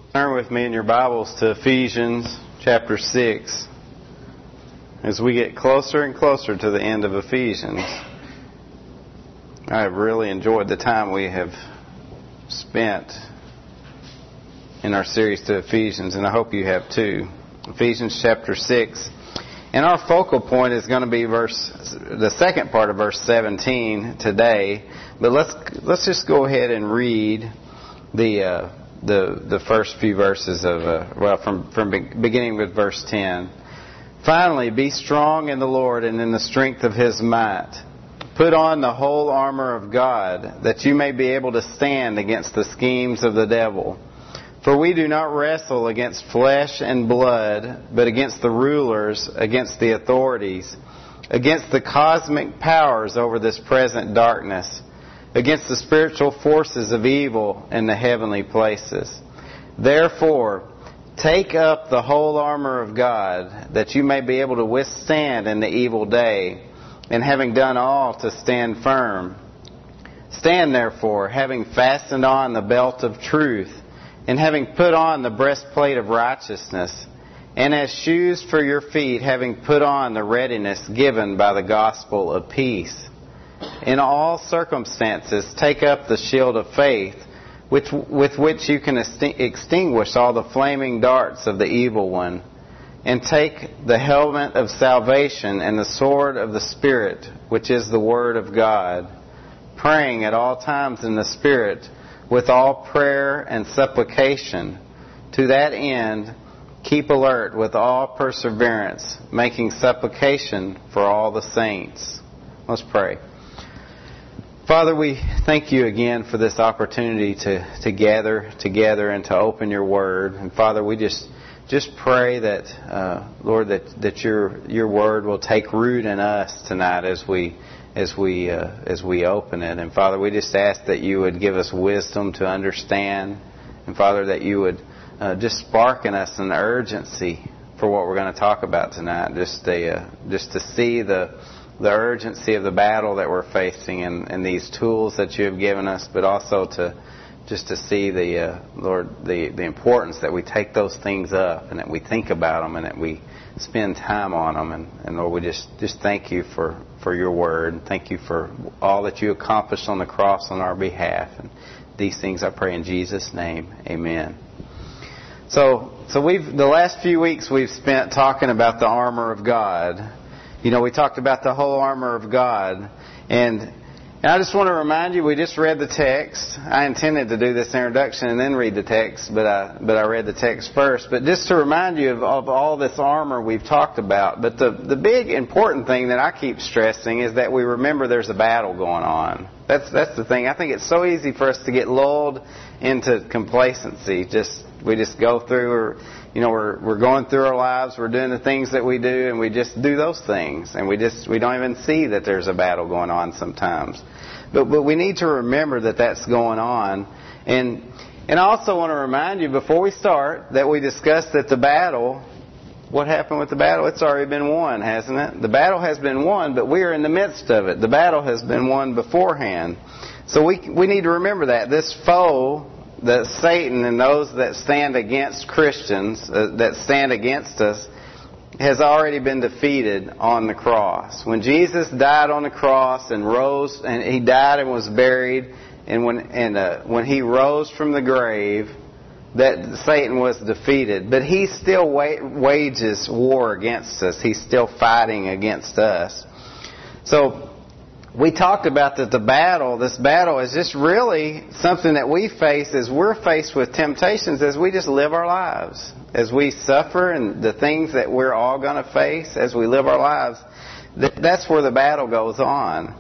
Turn with me in your Bibles to Ephesians chapter 6. As we get closer and closer to the end of Ephesians, I have really enjoyed the time we have spent in our series to Ephesians, and I hope you have too. Ephesians chapter 6. And our focal point is going to be the second part of verse 17 today. But let's just go ahead and read the first few verses of from beginning with verse 10. Finally, be strong in the Lord and in the strength of His might. Put on the whole armor of God, that you may be able to stand against the schemes of the devil. For we do not wrestle against flesh and blood, but against the rulers, against the authorities, against the cosmic powers over this present darkness, against the spiritual forces of evil in the heavenly places. Therefore, take up the whole armor of God, that you may be able to withstand in the evil day, and having done all, to stand firm. Stand therefore, having fastened on the belt of truth, and having put on the breastplate of righteousness, and as shoes for your feet, having put on the readiness given by the gospel of peace. In all circumstances, take up the shield of faith, with which you can extinguish all the flaming darts of the evil one, and take the helmet of salvation and the sword of the Spirit, which is the Word of God, praying at all times in the Spirit, with all prayer and supplication. To that end, keep alert with all perseverance, making supplication for all the saints. Let's pray. Father, we thank you again for this opportunity to gather together and to open your Word. And Father, we just pray that, Lord, that your Word will take root in us tonight as we open it. And Father, we just ask that you would give us wisdom to understand. And Father, that you would just spark in us an urgency for what we're going to talk about tonight. Just to see the urgency of the battle that we're facing and these tools that you have given us, but also to see the importance that we take those things up and that we think about them and that we spend time on them. And Lord, we just thank you for your word. And thank you for all that you accomplished on the cross on our behalf. And these things I pray in Jesus' name. Amen. So the last few weeks we've spent talking about the armor of God. You know, we talked about the whole armor of God. And I just want to remind you, we just read the text. I intended to do this introduction and then read the text, but I read the text first. But just to remind you of all this armor we've talked about. But the big important thing that I keep stressing is that we remember there's a battle going on. That's the thing. I think it's so easy for us to get lulled into complacency. We just go through, we're going through our lives, we're doing the things that we do, and we just do those things, and we don't even see that there's a battle going on sometimes. But we need to remember that that's going on. And I also want to remind you before we start that we discussed that the battle, what happened with the battle? It's already been won, hasn't it? The battle has been won, but we are in the midst of it. The battle has been won beforehand. So we need to remember that. This foe, that Satan and those that stand against Christians, that stand against us, has already been defeated on the cross. When Jesus died on the cross and rose, and He died and was buried, and when He rose from the grave, that Satan was defeated. But he still wages war against us. He's still fighting against us. So we talked about that this battle is just really something that we face as we're faced with temptations as we just live our lives. As we suffer and the things that we're all going to face as we live our lives, that's where the battle goes on.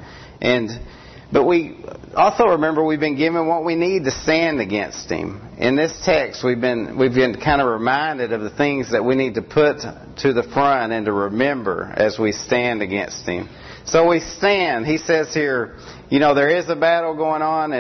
But we also remember we've been given what we need to stand against him. In this text, we've been kind of reminded of the things that we need to put to the front and to remember as we stand against him. So we stand. He says here, there is a battle going on,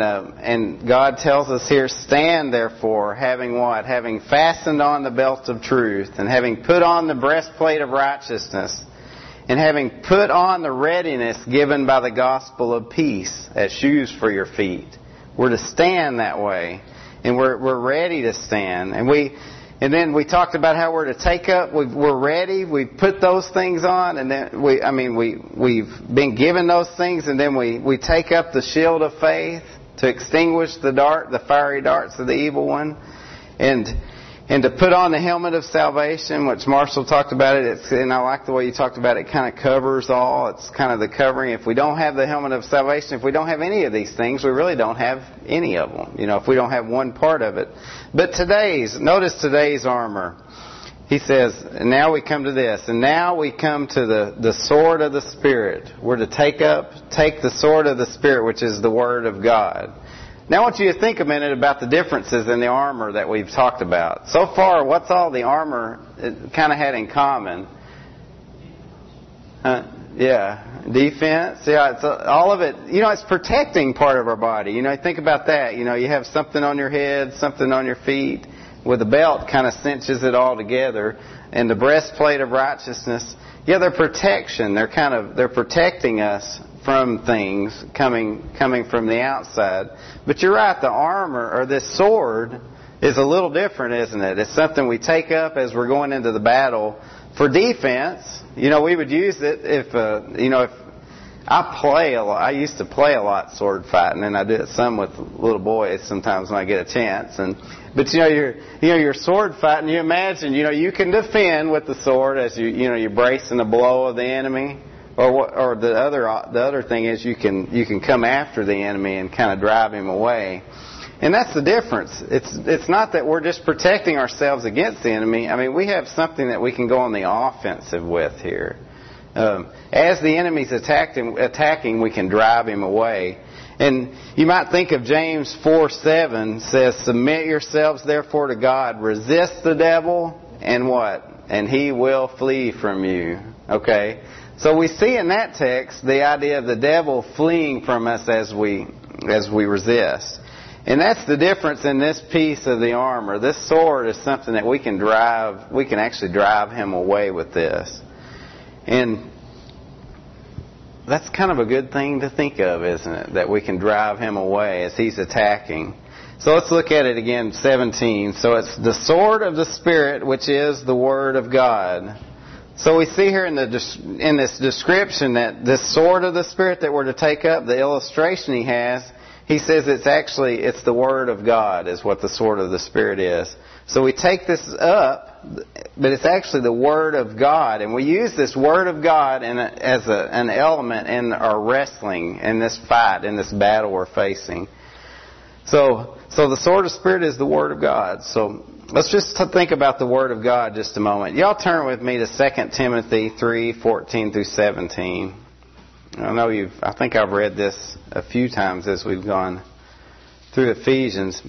and God tells us here, stand therefore, having what? Having fastened on the belt of truth, and having put on the breastplate of righteousness, and having put on the readiness given by the gospel of peace as shoes for your feet. We're to stand that way. and we're ready to stand. And then we talked about how we're to take up. We're ready. We put those things on, and then we've been given those things, and then we take up the shield of faith to extinguish the fiery darts of the evil one, and to put on the helmet of salvation, which Marshall talked about it. And I like the way you talked about it. It kind of covers all. It's kind of the covering. If we don't have the helmet of salvation, if we don't have any of these things, we really don't have any of them. If we don't have one part of it. But notice today's armor. He says, and now we come to this. And now we come to the sword of the Spirit. We're to take the sword of the Spirit, which is the Word of God. Now I want you to think a minute about the differences in the armor that we've talked about. So far, what's all the armor kind of had in common? Defense. Yeah, it's all of it. It's protecting part of our body. Think about that. You have something on your head, something on your feet. With a belt, kind of cinches it all together. And the breastplate of righteousness. Yeah, they're protection. They're protecting us from things coming from the outside. But you're right, the armor, or this sword, is a little different, isn't it? It's something we take up as we're going into the battle for defense. We would use it if I play a lot. I used to play a lot sword fighting, and I do it some with little boys sometimes when I get a chance. But you're sword fighting. You imagine, you can defend with the sword as you're bracing the blow of the enemy. Or the other thing is you can come after the enemy and kind of drive him away. And that's the difference. It's not that we're just protecting ourselves against the enemy. I mean, we have something that we can go on the offensive with here. As the enemy's attacking, we can drive him away. And you might think of James 4:7 says, "Submit yourselves therefore to God, resist the devil, and what? And he will flee from you." Okay? So we see in that text the idea of the devil fleeing from us as we resist. And that's the difference in this piece of the armor. This sword is something that we can actually drive him away with this. And that's kind of a good thing to think of, isn't it? That we can drive him away as he's attacking. So let's look at it again, 17. So it's the sword of the Spirit, which is the Word of God. So we see here in this description that this sword of the Spirit that we're to take up, the illustration he has, he says it's the Word of God is what the sword of the Spirit is. So we take this up, but it's actually the Word of God. And we use this Word of God as an element in our wrestling, in this fight, in this battle we're facing. So the sword of the Spirit is the Word of God. So let's just think about the Word of God just a moment. Y'all turn with me to 2 Timothy 3:14 through 17. I think I've read this a few times as we've gone through Ephesians,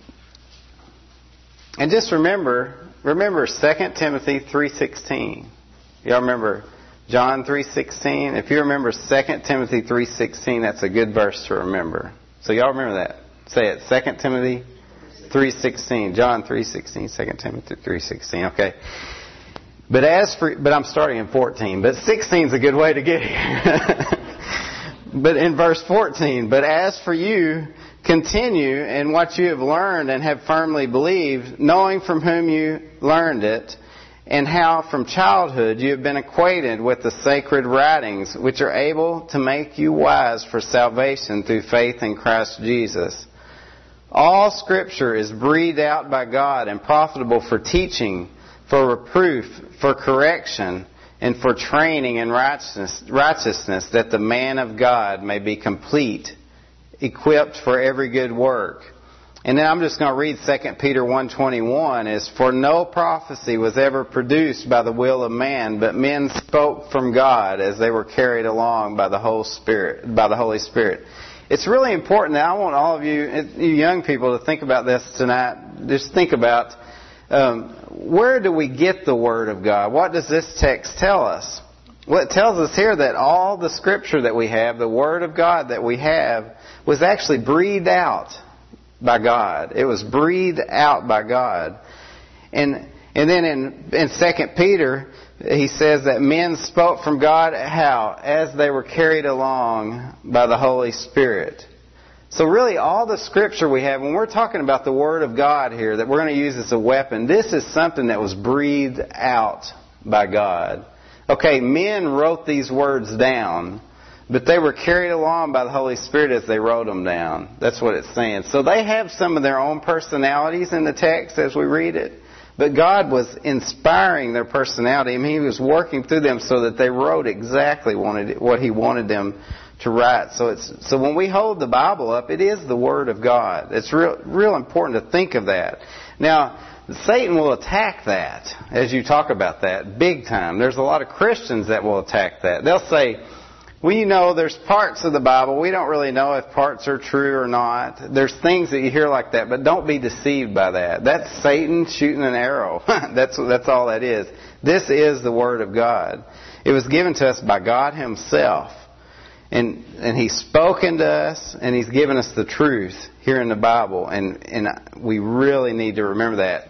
and just remember 2 Timothy 3:16. Y'all remember John 3:16? If you remember 2 Timothy 3:16, that's a good verse to remember. So y'all remember that. Say it, 2 Timothy 3:16, John 3:16, 2 Timothy 3:16. Okay. But I'm starting in 14, but 16 is a good way to get here. But in verse 14, "But as for you, continue in what you have learned and have firmly believed, knowing from whom you learned it, and how from childhood you have been acquainted with the sacred writings, which are able to make you wise for salvation through faith in Christ Jesus. All Scripture is breathed out by God and profitable for teaching, for reproof, for correction, and for training in righteousness, that the man of God may be complete, equipped for every good work." And then I'm just going to read 2 Peter 1:21 is, "For no prophecy was ever produced by the will of man, but men spoke from God as they were carried along by the Holy Spirit." It's really important that I want all of you young people to think about this tonight. Just think about where do we get the Word of God? What does this text tell us? Well, it tells us here that all the Scripture that we have, the Word of God that we have, was actually breathed out by God. It was breathed out by God. And then in 2 Peter, he says that men spoke from God how? As they were carried along by the Holy Spirit. So really all the Scripture we have, when we're talking about the Word of God here, that we're going to use as a weapon, this is something that was breathed out by God. Okay, men wrote these words down, but they were carried along by the Holy Spirit as they wrote them down. That's what it's saying. So they have some of their own personalities in the text as we read it, but God was inspiring their personality. I mean, He was working through them so that they wrote exactly what He wanted them to write. So when we hold the Bible up, it is the Word of God. It's real important to think of that. Now, Satan will attack that as you talk about that big time. There's a lot of Christians that will attack that. They'll say, well, there's parts of the Bible. We don't really know if parts are true or not. There's things that you hear like that, but don't be deceived by that. That's Satan shooting an arrow. That's all that is. This is the Word of God. It was given to us by God Himself. And He's spoken to us, and He's given us the truth here in the Bible. And we really need to remember that.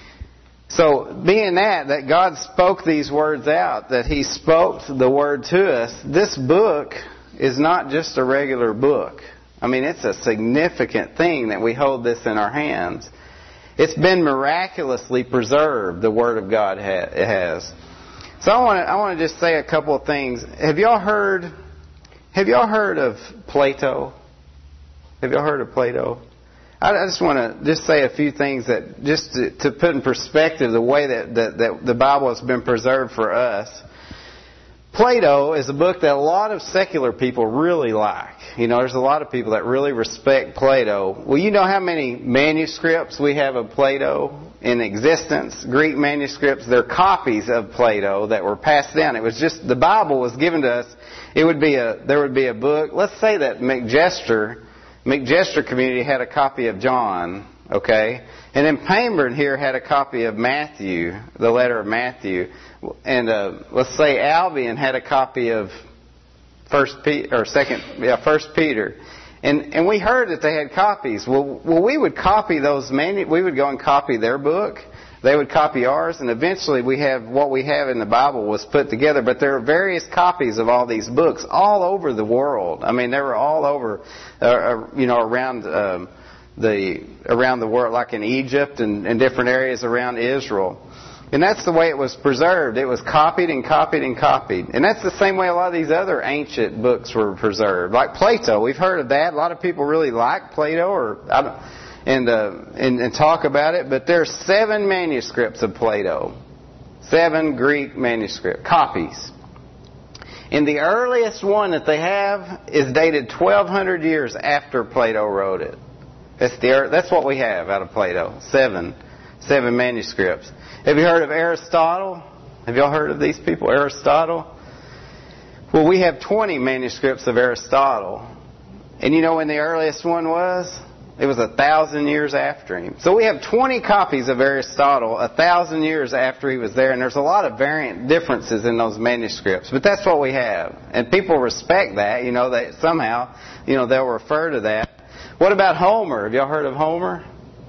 So, being that God spoke these words out, that He spoke the Word to us, this book is not just a regular book. I mean, it's a significant thing that we hold this in our hands. It's been miraculously preserved, the Word of God has. So I want to just say a couple of things. Have y'all heard of Plato? Have y'all heard of Plato? I just want to say a few things that just to put in perspective the way that the Bible has been preserved for us. Plato is a book that a lot of secular people really like. There's a lot of people that really respect Plato. Well, you know how many manuscripts we have of Plato in existence? Greek manuscripts. They're copies of Plato that were passed down. It was just the Bible was given to us. There would be a book. Let's say that McJester community had a copy of John, okay? And then Pamburn here had a copy of Matthew, the letter of Matthew. And let's say Albion had a copy of First Peter. And we heard that they had copies. Well, we would copy those we would go and copy their book. They would copy ours, and eventually what we have in the Bible was put together. But there are various copies of all these books all over the world. I mean, they were all over, around the world, like in Egypt and different areas around Israel. And that's the way it was preserved. It was copied and copied and copied. And that's the same way a lot of these other ancient books were preserved. Like Plato, we've heard of that. A lot of people really like Plato, and talk about it. But there are 7 manuscripts of Plato. 7 Greek manuscript copies. And the earliest one that they have is dated 1,200 years after Plato wrote it. That's what we have out of Plato. 7 manuscripts. Have you heard of Aristotle? Have y'all heard of these people, Aristotle? Well, we have 20 manuscripts of Aristotle. And you know when the earliest one was? It was 1,000 years after him. So we have 20 copies of Aristotle 1,000 years after he was there. And there's a lot of variant differences in those manuscripts. But that's what we have. And people respect that. That somehow, they'll refer to that. What about Homer? Have y'all heard of Homer?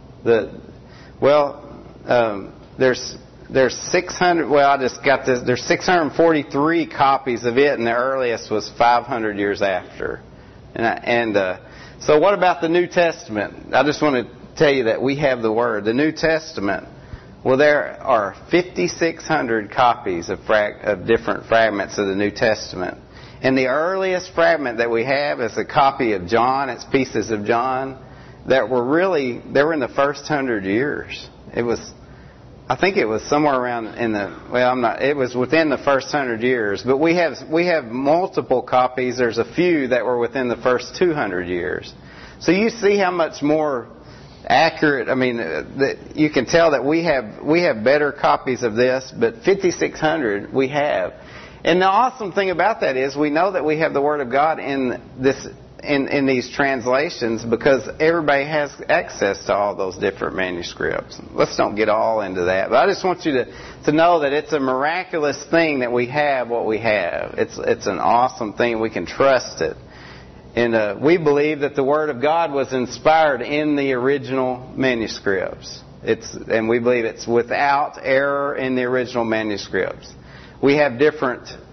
There's 600. Well, I just got this. There's 643 copies of it, and the earliest was 500 years after. So what about the New Testament? I just want to tell you that we have the Word. The New Testament. Well, there are 5,600 copies of different fragments of the New Testament. And the earliest fragment that we have is a copy of John. It's pieces of John they were in the first 100 years. I think it was somewhere around it was within the first 100 years. But we have multiple copies. There's a few that were within the first 200 years. So you see how much more accurate, you can tell that we have better copies of this, but 5,600 we have. And the awesome thing about that is we know that we have the Word of God in these translations because everybody has access to all those different manuscripts. Let's don't get all into that. But I just want you to know that it's a miraculous thing that we have what we have. It's an awesome thing. We can trust it. And we believe that the Word of God was inspired in the original manuscripts. And we believe it's without error in the original manuscripts. We have different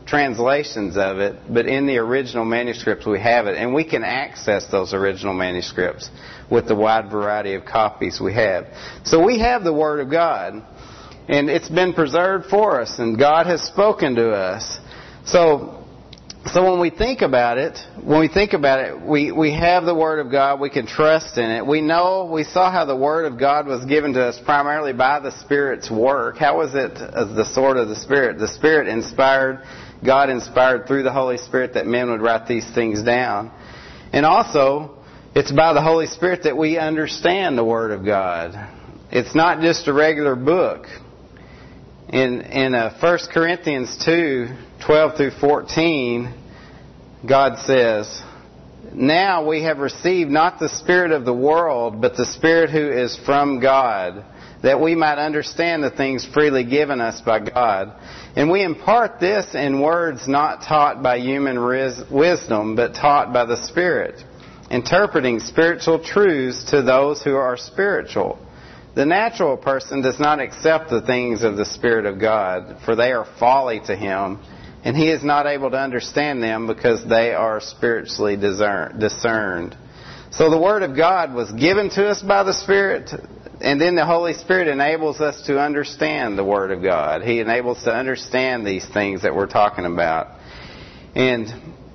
translations of it, but in the original manuscripts we have it, and we can access those original manuscripts with the wide variety of copies we have. So we have the Word of God, and it's been preserved for us, and God has spoken to us. So when we think about it, we have the Word of God. We can trust in it. We saw how the Word of God was given to us primarily by the Spirit's work. How was it as the sword of the Spirit? The Spirit inspired, God inspired through the Holy Spirit that men would write these things down. And also, it's by the Holy Spirit that we understand the Word of God. It's not just a regular book. In 1 Corinthians 2:12 through 14, God says, "Now we have received not the spirit of the world, but the Spirit who is from God, that we might understand the things freely given us by God. And we impart this in words not taught by human wisdom, but taught by the Spirit, interpreting spiritual truths to those who are spiritual. The natural person does not accept the things of the Spirit of God, for they are folly to him, and he is not able to understand them because they are spiritually discerned." So the Word of God was given to us by the Spirit, and then the Holy Spirit enables us to understand the Word of God. He enables us to understand these things that we're talking about. And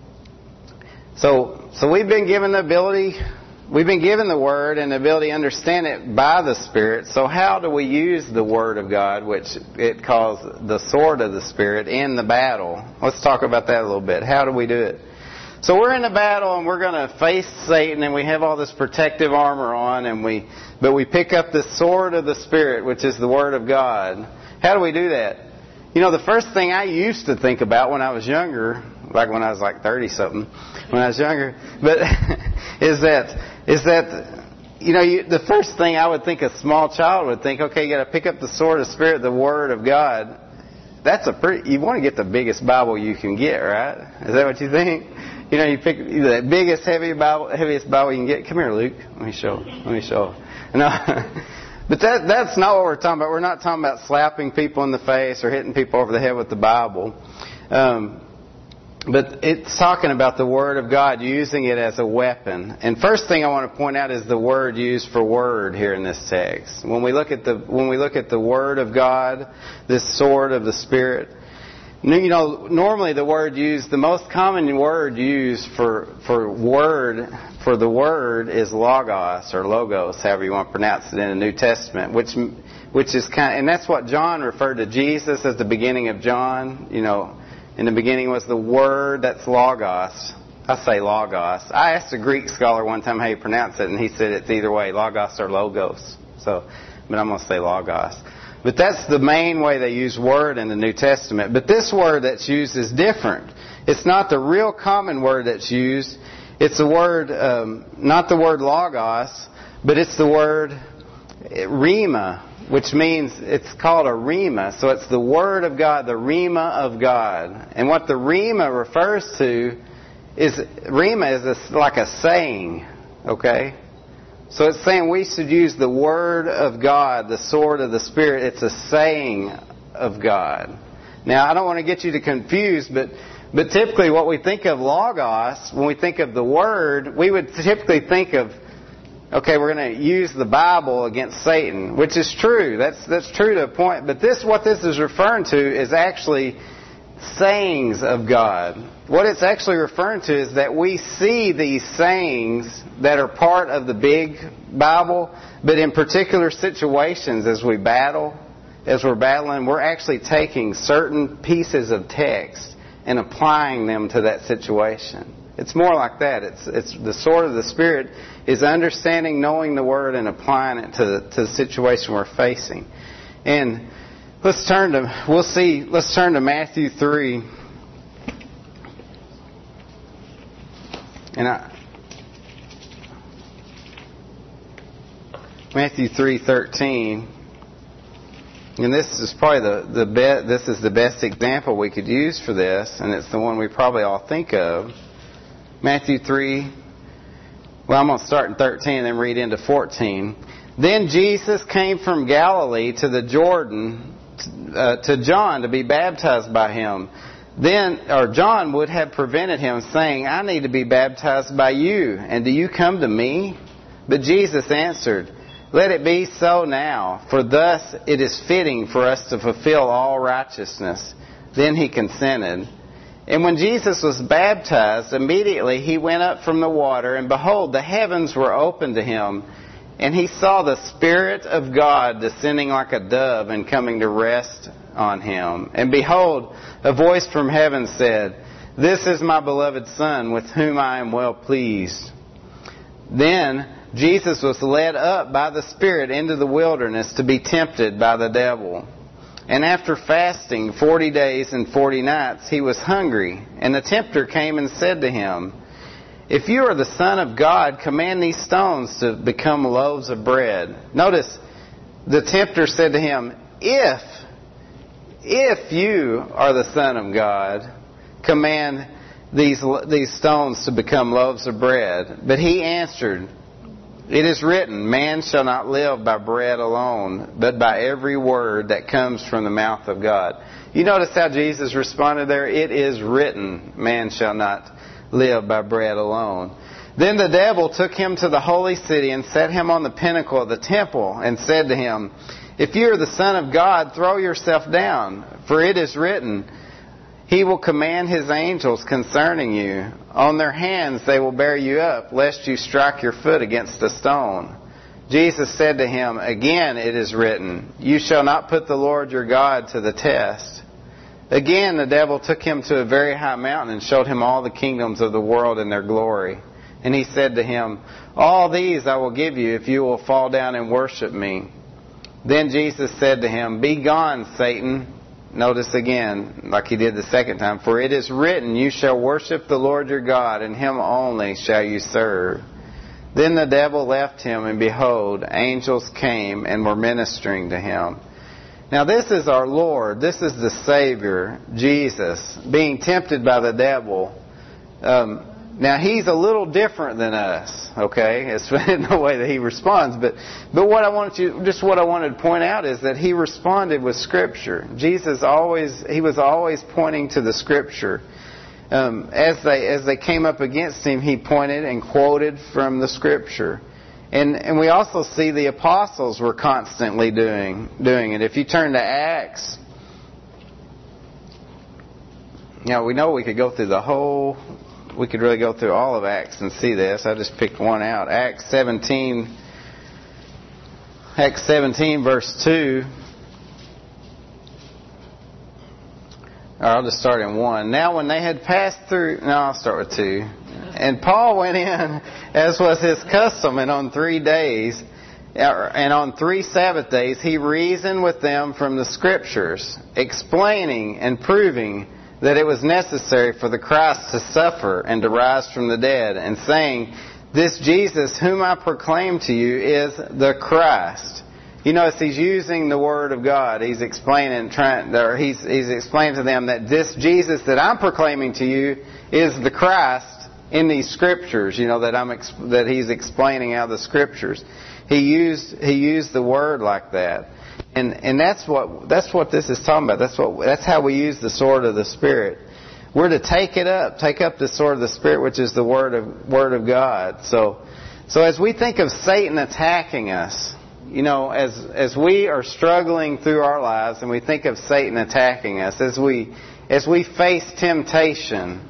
so we've been given the ability... We've been given the Word and the ability to understand it by the Spirit. So how do we use the Word of God, which it calls the sword of the Spirit, in the battle? Let's talk about that a little bit. How do we do it? So we're in a battle and we're going to face Satan, and we have all this protective armor on, but we pick up the sword of the Spirit, which is the Word of God. How do we do that? You know, the first thing I used to think about when I was younger, like when I was like 30-something, when I was younger, but is that the first thing I would think a small child would think, okay, you got to pick up the sword of the Spirit, the Word of God. You want to get the biggest Bible you can get, right? Is that what you think? You pick the biggest, heaviest Bible you can get. Come here, Luke. Let me show. No. But that's not what we're talking about. We're not talking about slapping people in the face or hitting people over the head with the Bible. But it's talking about the Word of God, using it as a weapon. And first thing I want to point out is the word used for word here in this text. When we look at the Word of God, this sword of the Spirit, normally the most common word used for the word is logos or logos, however you want to pronounce it in the New Testament, which is and that's what John referred to Jesus as the beginning of John. In the beginning was the Word, that's logos. I say logos. I asked a Greek scholar one time how you pronounce it, and he said it's either way, logos or logos. But I'm going to say logos. But that's the main way they use word in the New Testament. But this word that's used is different. It's not the real common word that's used. It's the word, not the word logos, but it's the word rhema, which means it's called a rhema. So it's the Word of God, the rhema of God. And what the rhema refers to is, rhema is like a saying, okay? So it's saying we should use the Word of God, the sword of the Spirit. It's a saying of God. Now, I don't want to get you to confuse, but typically what we think of logos, when we think of the Word, we would typically think of, okay, we're going to use the Bible against Satan, which is true. That's true to a point. But what this is referring to is actually sayings of God. What it's actually referring to is that we see these sayings that are part of the big Bible, but in particular situations as we're battling, we're actually taking certain pieces of text and applying them to that situation. It's more like that. It's the sword of the Spirit is understanding, knowing the Word, and applying it to the situation we're facing. And let's turn to Matthew 3. Matthew 3:13. And this is probably this is the best example we could use for this, and it's the one we probably all think of. Matthew 3. Well, I'm going to start in 13 and then read into 14. Then Jesus came from Galilee to the Jordan to John to be baptized by him. John would have prevented him, saying, I need to be baptized by you, and do you come to me? But Jesus answered, Let it be so now, for thus it is fitting for us to fulfill all righteousness. Then he consented. And when Jesus was baptized, immediately he went up from the water, and behold, the heavens were opened to him, and he saw the Spirit of God descending like a dove and coming to rest on him. And behold, a voice from heaven said, This is my beloved Son, with whom I am well pleased. Then Jesus was led up by the Spirit into the wilderness to be tempted by the devil. And after fasting 40 days and 40 nights, he was hungry. And the tempter came and said to him, If you are the Son of God, command these stones to become loaves of bread. Notice, the tempter said to him, If you are the Son of God, command these stones to become loaves of bread. But he answered, It is written, Man shall not live by bread alone, but by every word that comes from the mouth of God. You notice how Jesus responded there? It is written, Man shall not live by bread alone. Then the devil took him to the holy city and set him on the pinnacle of the temple and said to him, If you are the Son of God, throw yourself down, for it is written, He will command His angels concerning you. On their hands they will bear you up, lest you strike your foot against a stone. Jesus said to him, Again it is written, You shall not put the Lord your God to the test. Again the devil took him to a very high mountain and showed him all the kingdoms of the world and their glory. And he said to him, All these I will give you if you will fall down and worship me. Then Jesus said to him, Be gone, Satan. Notice again, like he did the second time, For it is written, You shall worship the Lord your God, and Him only shall you serve. Then the devil left him, and behold, angels came and were ministering to him. Now this is our Lord, this is the Savior, Jesus, being tempted by the devil. Now He's a little different than us, okay? It's in the way that He responds. But what I wanted to point out is that He responded with Scripture. Jesus was always pointing to the Scripture. As they came up against Him, He pointed and quoted from the Scripture. And we also see the apostles were constantly doing it. If you turn to Acts, we know we could go through we could really go through all of Acts and see this. I just picked one out. Acts 17 verse 2. I'll just start in 1. Now when they had passed through... No, I'll start with 2. And Paul went in, as was his custom, and on 3 days, and on 3 Sabbath days, he reasoned with them from the Scriptures, explaining and proving that it was necessary for the Christ to suffer and to rise from the dead, and saying, This Jesus whom I proclaim to you is the Christ. You notice he's using the Word of God. He's explaining, he's explaining to them that this Jesus that I'm proclaiming to you is the Christ in these Scriptures. That he's explaining out of the Scriptures. He used the word like that, and that's what this is talking about. That's how we use the sword of the Spirit. We're to take up the sword of the Spirit, which is the Word of God. So as we think of Satan attacking us, as we are struggling through our lives and we think of Satan attacking us, as we face temptation,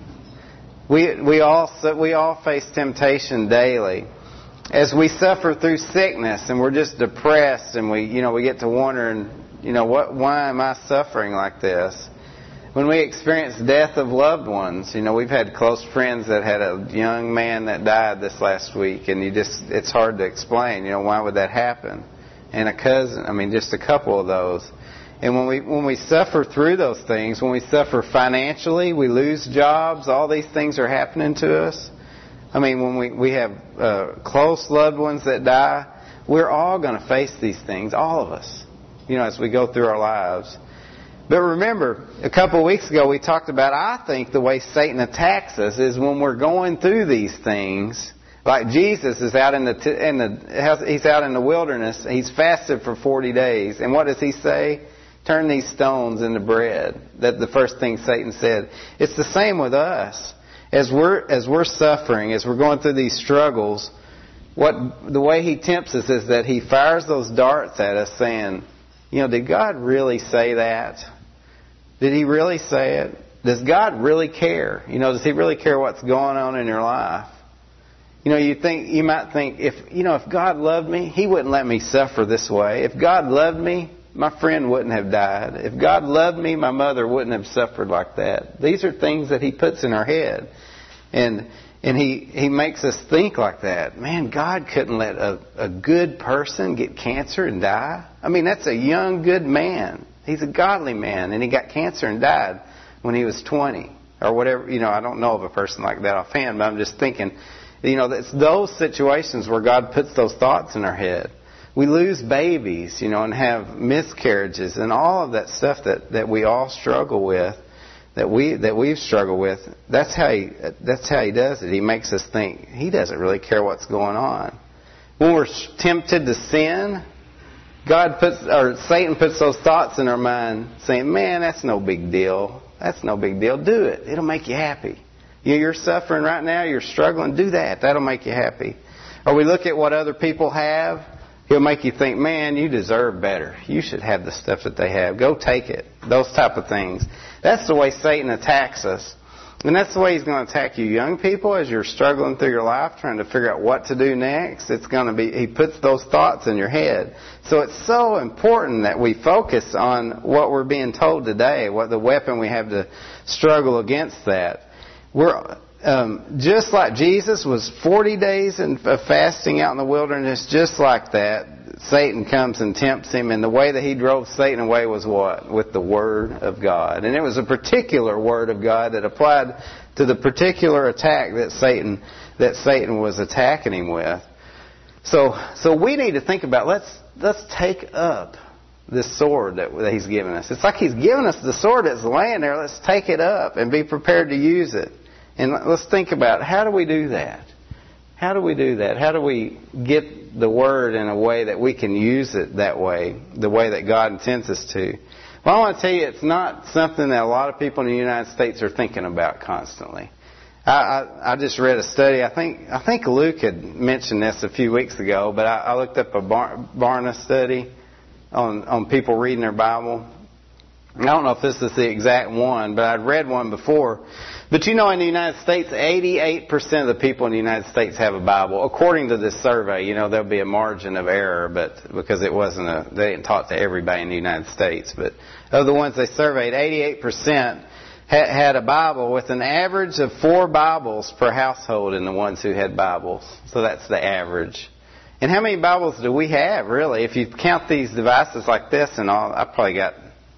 we all face temptation daily. As we suffer through sickness and we're just depressed and we get to wondering, why am I suffering like this? When we experience death of loved ones, we've had close friends that had a young man that died this last week, and it's hard to explain, why would that happen? And a cousin, just a couple of those. And when we suffer through those things, when we suffer financially, we lose jobs, all these things are happening to us. When we have close loved ones that die, we're all going to face these things, all of us, as we go through our lives. But remember, a couple of weeks ago we talked about, I think the way Satan attacks us is when we're going through these things. Like Jesus is out he's out in the wilderness. He's fasted for 40 days. And what does he say? Turn these stones into bread. That's the first thing Satan said. It's the same with us. As we're suffering, as we're going through these struggles, the way he tempts us is that he fires those darts at us saying, did God really say that? Did he really say it? Does God really care? Does he really care what's going on in your life? You might think, if God loved me, he wouldn't let me suffer this way. If God loved me, my friend wouldn't have died. If God loved me, my mother wouldn't have suffered like that. These are things that he puts in our head. And he makes us think like that. Man, God couldn't let a good person get cancer and die. I mean, that's a young, good man. He's a godly man, and he got cancer and died when he was 20 or whatever. I don't know of a person like that offhand, but I'm just thinking, it's those situations where God puts those thoughts in our head. We lose babies, and have miscarriages and all of that stuff that we all struggle with, that we've struggled with. That's how he does it. He makes us think he doesn't really care what's going on. When we're tempted to sin, Satan puts those thoughts in our mind, saying, "Man, that's no big deal. That's no big deal. Do it. It'll make you happy. You're suffering right now. You're struggling. Do that. That'll make you happy." Or we look at what other people have. He'll make you think, "Man, you deserve better. You should have the stuff that they have. Go take it." Those type of things. That's the way Satan attacks us. And that's the way he's going to attack you young people as you're struggling through your life trying to figure out what to do next. He puts those thoughts in your head. So it's so important that we focus on what we're being told today, what the weapon we have to struggle against that. We're just like Jesus was 40 days of fasting out in the wilderness, just like that, Satan comes and tempts him. And the way that he drove Satan away was what? With the Word of God. And it was a particular Word of God that applied to the particular attack that Satan was attacking him with. So we need to think about, let's take up this sword that he's given us. It's like he's given us the sword that's laying there. Let's take it up and be prepared to use it. And let's think about, how do we do that? How do we do that? How do we get the Word in a way that we can use it that way, the way that God intends us to? Well, I want to tell you, it's not something that a lot of people in the United States are thinking about constantly. I just read a study. I think Luke had mentioned this a few weeks ago, but I looked up a Barna study on people reading their Bible. I don't know if this is the exact one, but I'd read one before. But in the United States, 88% of the people in the United States have a Bible. According to this survey, there'll be a margin of error, but because they didn't talk to everybody in the United States. But of the ones they surveyed, 88% had a Bible, with an average of 4 Bibles per household in the ones who had Bibles. So that's the average. And how many Bibles do we have, really? If you count these devices like this and all, I probably got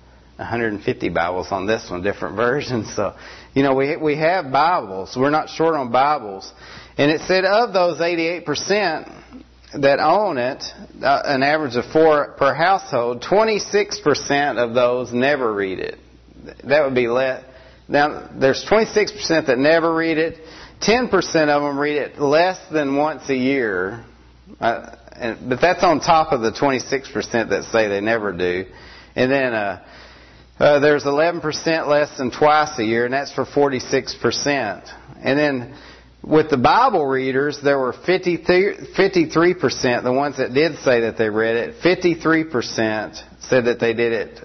150 Bibles on this one, different versions. So, we have Bibles. We're not short on Bibles. And it said of those 88% that own it, an average of 4 per household, 26% of those never read it. That would be less. Now, there's 26% that never read it. 10% of them read it less than once a year. But that's on top of the 26% that say they never do. And then there's 11% less than twice a year, and that's for 46%. And then with the Bible readers, there were 53%, the ones that did say that they read it, 53% said that they did it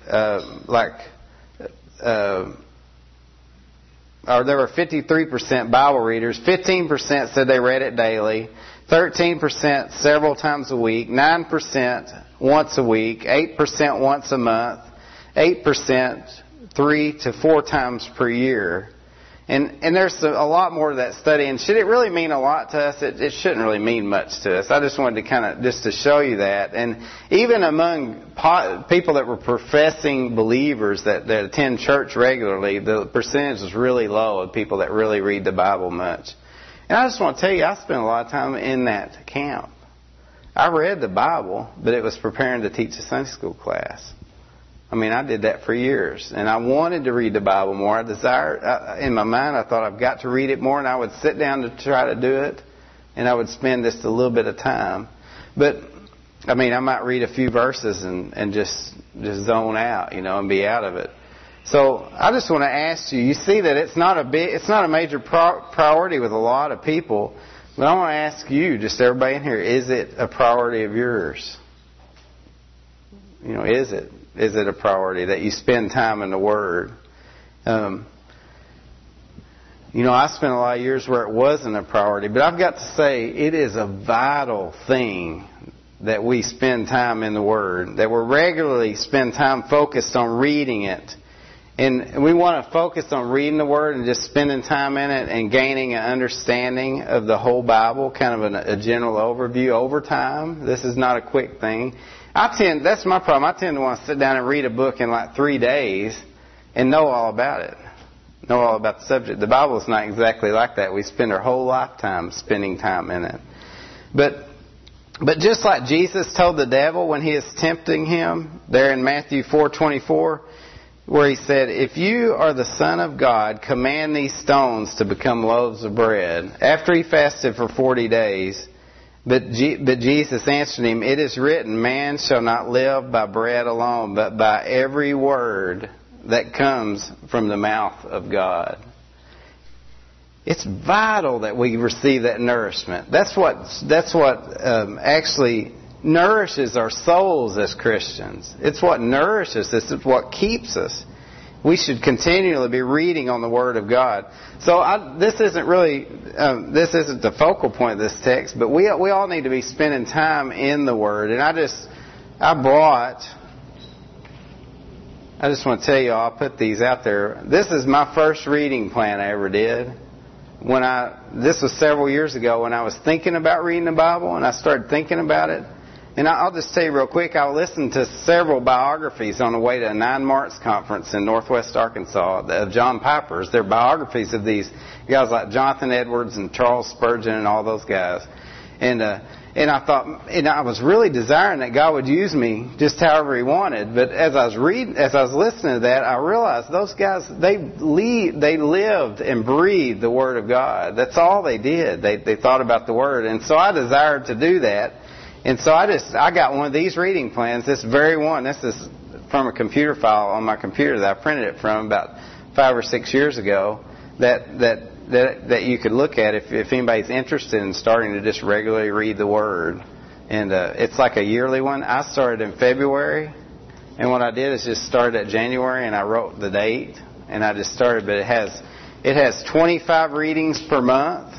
or there were 53% Bible readers, 15% said they read it daily, 13% several times a week, 9% once a week, 8% once a month, 8% 3 to 4 times per year. And there's a lot more to that study. And should it really mean a lot to us? It shouldn't really mean much to us. I just wanted to just to show you that. And even among people that were professing believers that attend church regularly, the percentage is really low of people that really read the Bible much. And I just want to tell you, I spent a lot of time in that camp. I read the Bible, but it was preparing to teach a Sunday school class. I mean, I did that for years, and I wanted to read the Bible more. I desired, in my mind, I thought I've got to read it more, and I would sit down to try to do it, and I would spend just a little bit of time. But, I mean, I might read a few verses and just just zone out, and be out of it. So I just want to ask you. You see that it's not a major priority with a lot of people. But I want to ask you, just everybody in here, is it a priority of yours? Is it a priority that you spend time in the Word? I spent a lot of years where it wasn't a priority, but I've got to say it is a vital thing that we spend time in the Word, that we regularly spend time focused on reading it. And we want to focus on reading the Word and just spending time in it and gaining an understanding of the whole Bible, kind of a general overview over time. This is not a quick thing. That's my problem. I tend to want to sit down and read a book in like 3 days and know all about it. Know all about the subject. The Bible is not exactly like that. We spend our whole lifetime spending time in it. But just like Jesus told the devil when he is tempting him, there in Matthew 4:24, where he said, "If you are the Son of God, command these stones to become loaves of bread." After he fasted for 40 days, but Jesus answered him, "It is written, man shall not live by bread alone, but by every word that comes from the mouth of God." It's vital that we receive that nourishment. That's what actually nourishes our souls as Christians. It's what nourishes us. It's what keeps us. We should continually be reading on the Word of God. So this isn't the focal point of this text, but we all need to be spending time in the Word. And I just want to tell you, I'll put these out there. This is my first reading plan I ever did. This was several years ago when I was thinking about reading the Bible, and I started thinking about it. And I'll just tell you real quick, I listened to several biographies on the way to a 9 Marks conference in Northwest Arkansas of John Piper's. They're biographies of these guys like Jonathan Edwards and Charles Spurgeon and all those guys. And I thought, I was really desiring that God would use me just however He wanted. But as I was listening to that, I realized those guys, they lived and breathed the Word of God. That's all they did. They thought about the Word. And so I desired to do that. And so I got one of these reading plans, this very one. This is from a computer file on my computer that I printed it from about 5 or 6 years ago that you could look at if anybody's interested in starting to just regularly read the Word. And it's like a yearly one. I started in February, and what I did is just started at January, and I wrote the date, and I just started. But it has 25 readings per month,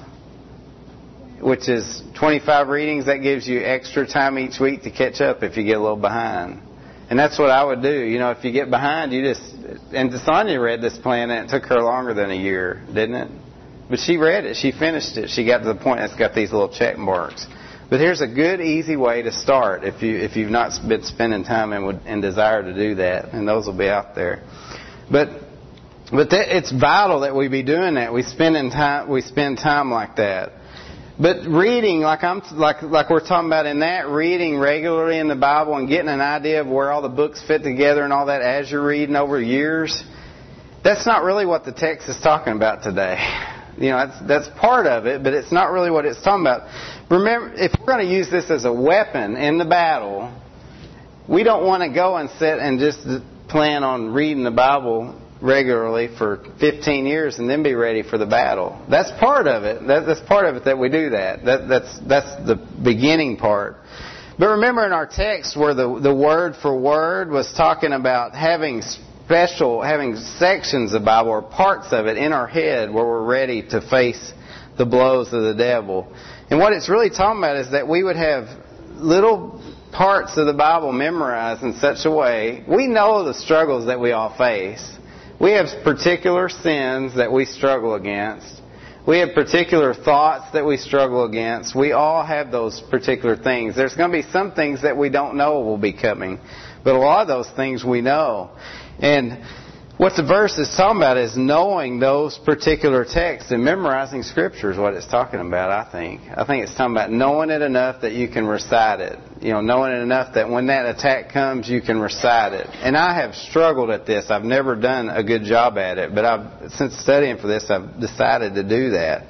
which is 25 readings. That gives you extra time each week to catch up if you get a little behind. And that's what I would do. If you get behind, and Sonia read this plan, and it took her longer than a year, didn't it? But she read it. She finished it. She got to the point that's got these little check marks. But here's a good, easy way to start if you've not been spending time and desire to do that, and those will be out there. But it's vital that we be doing that. We spend time like that. But reading, like we're talking about in that, reading regularly in the Bible and getting an idea of where all the books fit together and all that as you're reading over years, that's not really what the text is talking about today. That's part of it, but it's not really what it's talking about. Remember, if we're going to use this as a weapon in the battle, we don't want to go and sit and just plan on reading the Bible regularly for 15 years and then be ready for the battle. That's part of it. That's part of it that we do that. That's the beginning part. But remember in our text where the word for word was talking about having sections of the Bible or parts of it in our head where we're ready to face the blows of the devil. And what it's really talking about is that we would have little parts of the Bible memorized in such a way. We know the struggles that we all face. We have particular sins that we struggle against. We have particular thoughts that we struggle against. We all have those particular things. There's going to be some things that we don't know will be coming. But a lot of those things we know. And what the verse is talking about is knowing those particular texts and memorizing Scripture is what it's talking about, I think. I think it's talking about knowing it enough that you can recite it. Knowing it enough that when that attack comes, you can recite it. And I have struggled at this. I've never done a good job at it. But since studying for this, I've decided to do that.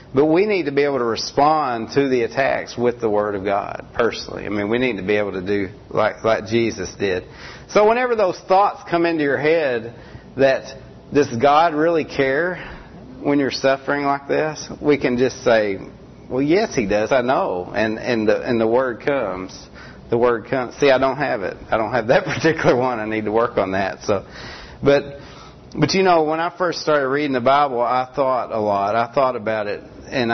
But we need to be able to respond to the attacks with the Word of God, personally. I mean, we need to be able to do like Jesus did. So whenever those thoughts come into your head that, does God really care when you're suffering like this? We can just say, well, yes, He does, I know. And the Word comes. The Word comes. See, I don't have it. I don't have that particular one. I need to work on that. So, But you know, when I first started reading the Bible, I thought a lot. I thought about it, and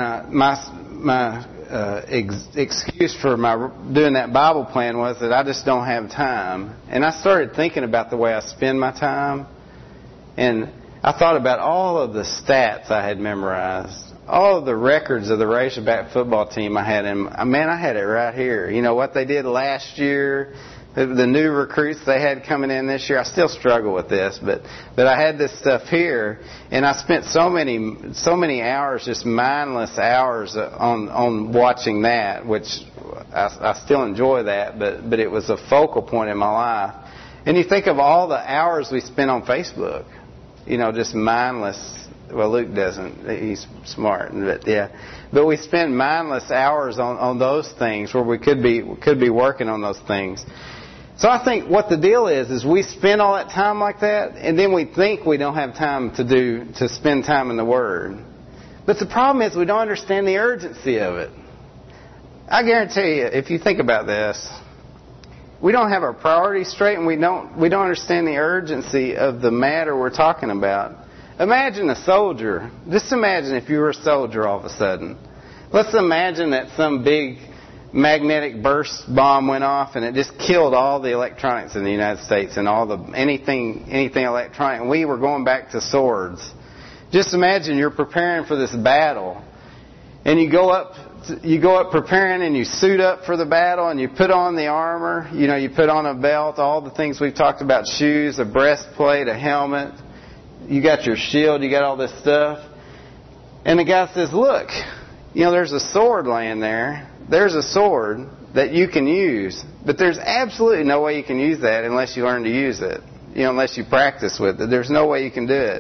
my excuse for my doing that Bible plan was that I just don't have time. And I started thinking about the way I spend my time, and I thought about all of the stats I had memorized, all of the records of the Razorback football team I had, and man, I had it right here. You know what they did last year. The new recruits they had coming in this year, I still struggle with this, but I had this stuff here, and I spent so many hours, just mindless hours on watching that, which I still enjoy that, but it was a focal point in my life. And you think of all the hours we spent on Facebook, you know, just mindless. Well, Luke doesn't. He's smart, but we spend mindless hours on those things where we could be working on those things. So I think what the deal is we spend all that time like that, and then we think we don't have time to spend time in the Word. But the problem is we don't understand the urgency of it. I guarantee you, if you think about this, we don't have our priorities straight, and we don't understand the urgency of the matter we're talking about. Imagine a soldier. Just imagine if you were a soldier all of a sudden. Let's imagine that some big magnetic burst bomb went off and it just killed all the electronics in the United States and anything electronic, and we were going back to swords. Just imagine you're preparing for this battle, and you go up preparing, and you suit up for the battle, and you put on the armor, you know, you put on a belt, all the things we've talked about, shoes, a breastplate, a helmet, you got your shield, you got all this stuff. And the guy says, look, you know, there's a sword laying there. There's a sword that you can use, but there's absolutely no way you can use that unless you learn to use it. You know, unless you practice with it. There's no way you can do it.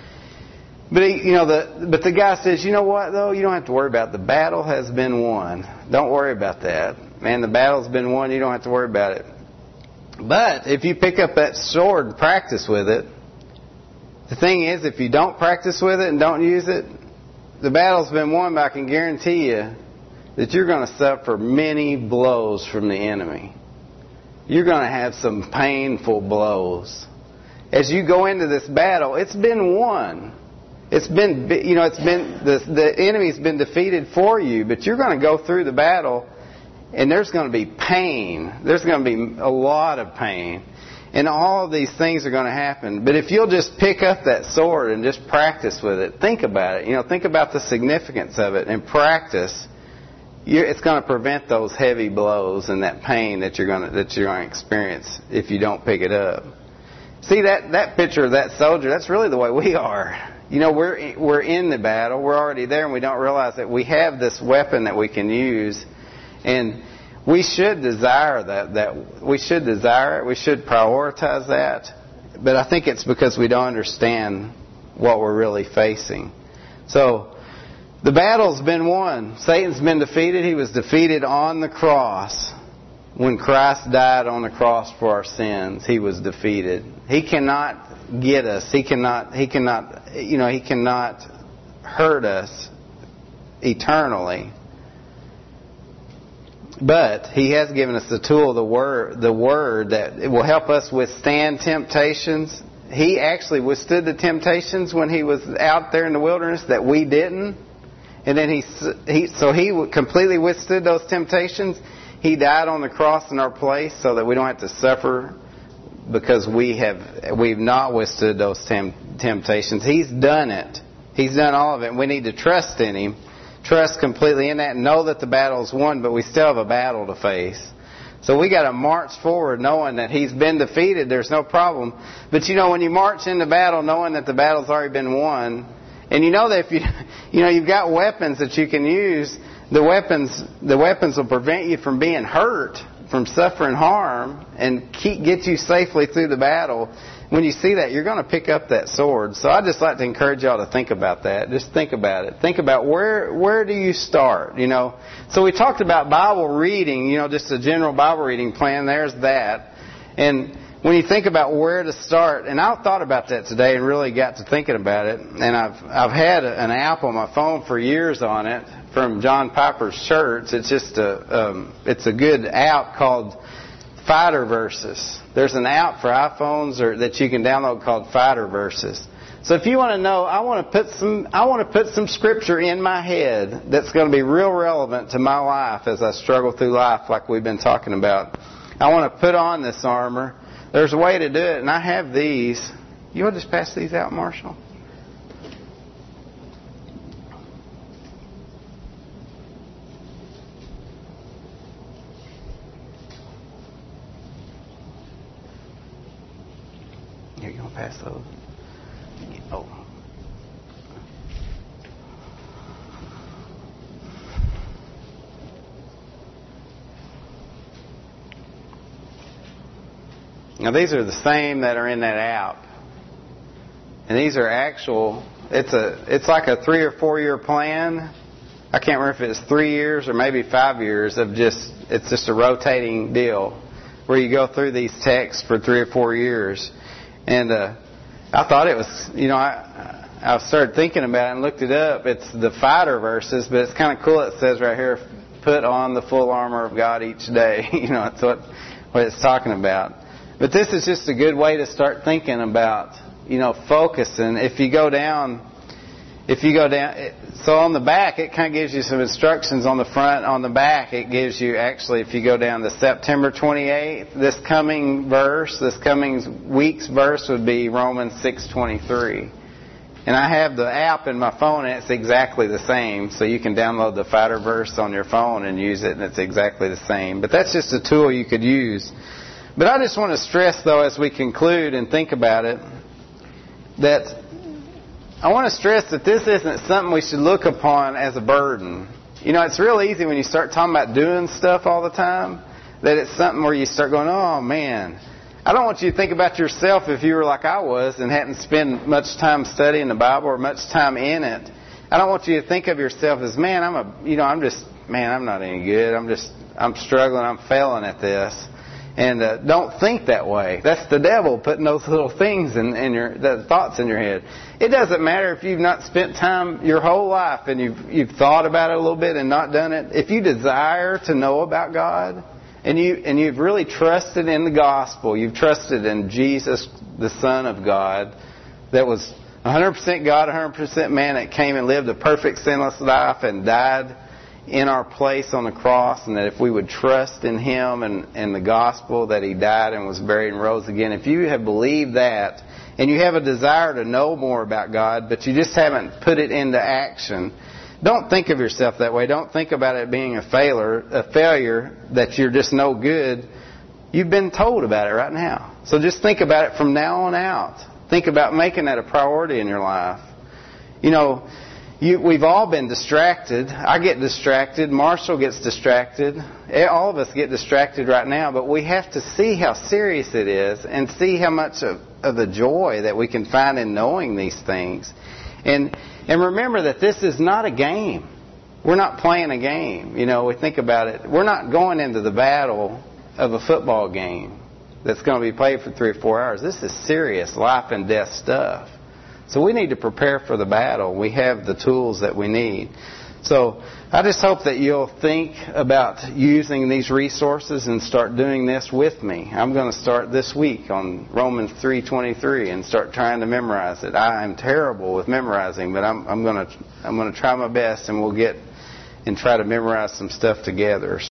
But the guy says, you know what, though? You don't have to worry about it. The battle has been won. Don't worry about that. Man, the battle's been won. You don't have to worry about it. But if you pick up that sword and practice with it, the thing is, if you don't practice with it and don't use it, the battle's been won, but I can guarantee you that you're going to suffer many blows from the enemy. You're going to have some painful blows. As you go into this battle, it's been won. The enemy's been defeated for you, but you're going to go through the battle, and there's going to be pain. There's going to be a lot of pain. And all of these things are going to happen. But if you'll just pick up that sword and just practice with it, think about it. You know, think about the significance of it and practice. It's going to prevent those heavy blows and that pain that you're going to experience if you don't pick it up. See that picture of that soldier? That's really the way we are. You know, we're in the battle. We're already there, and we don't realize that we have this weapon that we can use, and we should desire that we should desire it. We should prioritize that. But I think it's because we don't understand what we're really facing. So the battle's been won. Satan's been defeated. He was defeated on the cross. When Christ died on the cross for our sins, He was defeated. He cannot get us. He cannot hurt us eternally. But He has given us the tool, the word that it will help us withstand temptations. He actually withstood the temptations when He was out there in the wilderness that we didn't. And then He completely withstood those temptations. He died on the cross in our place so that we don't have to suffer because we've not withstood those temptations. He's done it. He's done all of it. And we need to trust in Him. Trust completely in that and know that the battle's won, but we still have a battle to face. So we got to march forward knowing that He's been defeated. There's no problem. But you know, when you march into battle knowing that the battle's already been won, and you know that if you've got weapons that you can use, the weapons will prevent you from being hurt, from suffering harm and get you safely through the battle, when you see that, you're going to pick up that sword. So I'd just like to encourage y'all to think about that. Just think about it. Think about where do you start, you know. So we talked about Bible reading, you know, just a general Bible reading plan. There's that. And when you think about where to start, and I thought about that today and really got to thinking about it. And I've had an app on my phone for years on it from John Piper's church. It's just it's a good app called Fighter Verses. There's an app for iPhones that you can download called Fighter Verses. So if you want to know, I want to put some scripture in my head that's going to be real relevant to my life as I struggle through life, like we've been talking about. I want to put on this armor. There's a way to do it, and I have these. You want to just pass these out, Marshall? Here, you want to pass those? Oh. Now these are the same that are in that app. And these are actual, it's like a 3 or 4 year plan. I can't remember if it's 3 years or maybe 5 years of it's just a rotating deal where you go through these texts for 3 or 4 years. And I thought it was, you know, I started thinking about it and looked it up. It's the Fighter Verses, but it's kind of cool. It says right here, put on the full armor of God each day. You know, that's what it's talking about. But this is just a good way to start thinking about, you know, focusing. If you go down, so on the back, it kind of gives you some instructions on the front. On the back, it gives you actually, if you go down to September 28th, this coming week's verse would be Romans 6:23. And I have the app in my phone, and it's exactly the same. So you can download the Fighter Verse on your phone and use it, and it's exactly the same. But that's just a tool you could use. But I just want to stress, though, as we conclude and think about it, that I want to stress that this isn't something we should look upon as a burden. You know, it's real easy when you start talking about doing stuff all the time, that it's something where you start going, oh, man. I don't want you to think about yourself if you were like I was and hadn't spent much time studying the Bible or much time in it. I don't want you to think of yourself as, man, I'm not any good. I'm struggling. I'm failing at this. And don't think that way. That's the devil putting those little things in the thoughts in your head. It doesn't matter if you've not spent time your whole life and you've thought about it a little bit and not done it. If you desire to know about God and you've really trusted in the gospel, you've trusted in Jesus, the Son of God, that was 100% God, 100% man, that came and lived a perfect sinless life and died in our place on the cross, and that if we would trust in Him and the gospel that He died and was buried and rose again, if you have believed that and you have a desire to know more about God, but you just haven't put it into action, don't think of yourself that way. Don't think about it being a failure, that you're just no good. You've been told about it right now. So just think about it from now on out. Think about making that a priority in your life. You know, we've all been distracted. I get distracted. Marshall gets distracted. All of us get distracted right now. But we have to see how serious it is and see how much of the joy that we can find in knowing these things. And remember that this is not a game. We're not playing a game. You know, we think about it. We're not going into the battle of a football game that's going to be played for 3 or 4 hours. This is serious life and death stuff. So we need to prepare for the battle. We have the tools that we need. So I just hope that you'll think about using these resources and start doing this with me. I'm going to start this week on Romans 3:23 and start trying to memorize it. I am terrible with memorizing, but I'm going to try my best, and we'll get and try to memorize some stuff together.